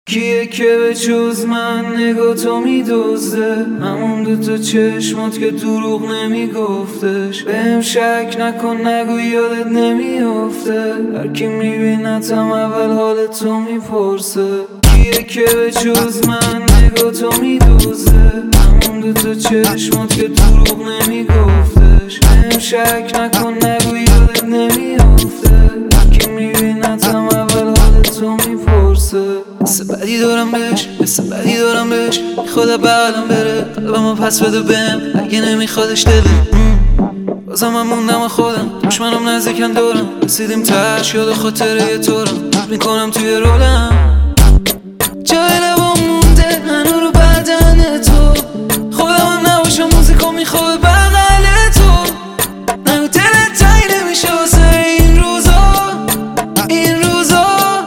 کیه که به جز من نگاه تو میدزده؟ همون دوتا چشمات که دروغ نمیگفتش. بهم شک نکن نگو یادت نمیافته. هرکی میبینتم اول حال تو میپرسه. کیه که به جز من نگاه تو میدزده؟ همون دوتا چشمات که دروغ نمیگفتش. بهم شک نکن نگو یادت نمیافته. هرکی میبینتم اول حال تو میپرسه. حس بدی دارم بهش، حس بدی دارم بهش. میخواد بغلم بره، قلبمو پس بده بهم اگه نمیخوادش دله. بازم من موندم خودم، دشمنم نزدیکم دورم. رسیدیم تهش یاد خاطره طورم. میکنم توی رولم جای لبام مونده هنو رو بدن تو. خودم هم نباشم موزیکو میخواد بغل تو. نگو دلت تایی نمیشه واسه این روزا، این روزا.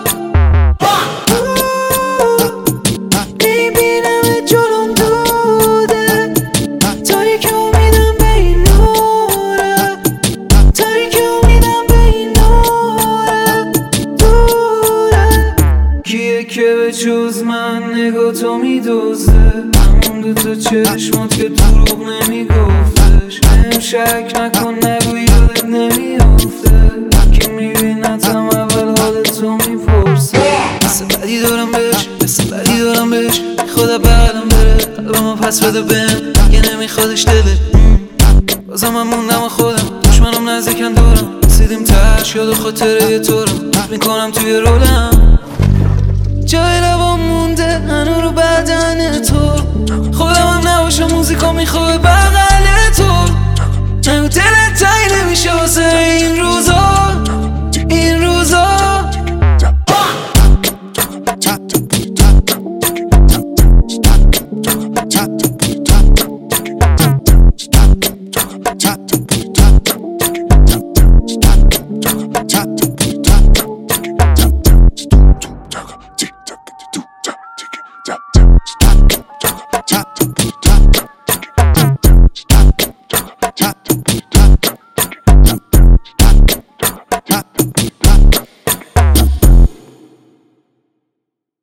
میبینم جلوم دوده، تاریک امیدم به این نوره، تاریک امیدم به این نوره دوره. کیه که به جز من نگاه تو میدزده؟ همون دوتا چشمات که دروغ نمیگفتش. بهم شک نکن نگو یادت نمیافته. هرکی میبینتم اول حال تو میپرسه. حس بدی دارم بهش، حس بدی دارم بهش. میخواد بغلم بره، قلبمو پس بده بهم اگه نمیخوادش دله. بازم من موندم خودم، دشمنم نزدیکم دورم. رسیدیم تهش یاد خاطره طورم. میکنم توی رولم جای لبام مونده هنو رو بدن تو. خودم هم نباشم موزیکا میخواد بغل تو. نگو دلت تایی نمیشه واسه این روزا.